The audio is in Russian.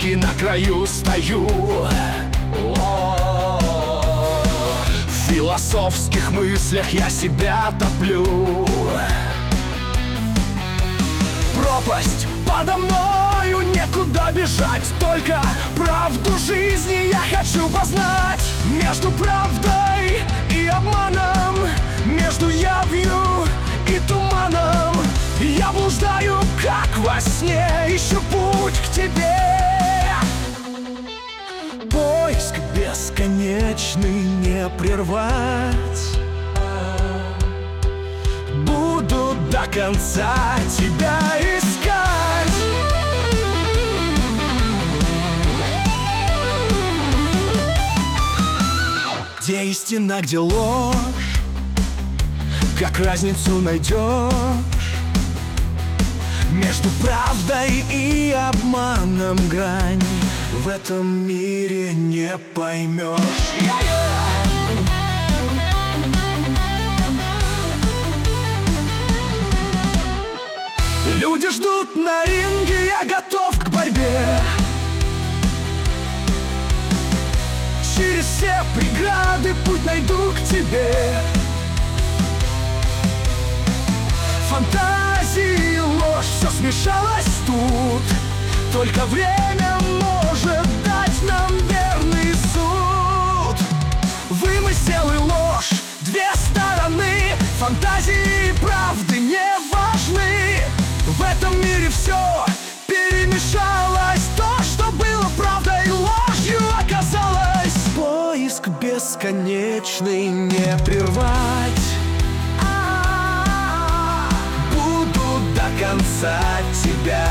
лодки на краю стою. В философских мыслях я себя топлю. Пропасть подо мною, некуда бежать, только правду жизни я хочу познать. Между правдой и обманом, между явью и туманом я блуждаю, как во сне, ищу путь к тебе. Поиск бесконечный не прервать, буду до конца тебя искать. Где истина, где ложь, как разницу найдешь? Между правдой и обманом грань в этом мире не поймешь. Люди ждут на ринге, я готов к борьбе. Через все преграды путь найду к тебе. Фантазии и ложь, все смешалось тут. Только время может дать нам верный суд. Вымысел и ложь, две стороны. Фантазии и правды не важны. В этом мире все перемешалось. То, что было правдой и ложью, оказалось. Поиск бесконечный не прервать, буду до конца тебя